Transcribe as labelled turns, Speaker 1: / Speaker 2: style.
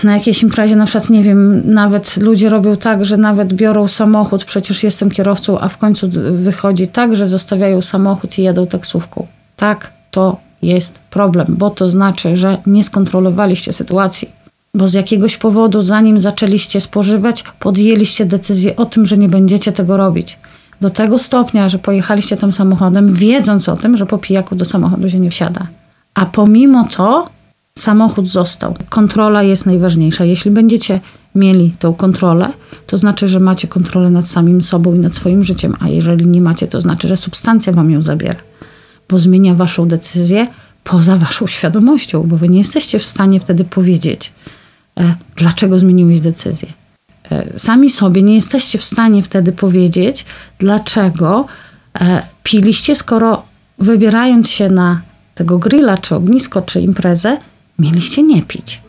Speaker 1: na jakiejś imprezie, na przykład, nie wiem, nawet ludzie robią tak, że nawet biorą samochód, przecież jestem kierowcą, a w końcu wychodzi tak, że zostawiają samochód i jadą taksówką. Tak, to jest problem, bo to znaczy, że nie skontrolowaliście sytuacji. Bo z jakiegoś powodu, zanim zaczęliście spożywać, podjęliście decyzję o tym, że nie będziecie tego robić. Do tego stopnia, że pojechaliście tym samochodem, wiedząc o tym, że po pijaku do samochodu się nie wsiada. A pomimo to samochód został. Kontrola jest najważniejsza. Jeśli będziecie mieli tą kontrolę, to znaczy, że macie kontrolę nad samym sobą i nad swoim życiem. A jeżeli nie macie, to znaczy, że substancja wam ją zabiera. Bo zmienia waszą decyzję poza waszą świadomością, bo wy nie jesteście w stanie wtedy powiedzieć, dlaczego zmieniłeś decyzję. Sami sobie nie jesteście w stanie wtedy powiedzieć, dlaczego piliście, skoro wybierając się na tego grilla, czy ognisko, czy imprezę, mieliście nie pić.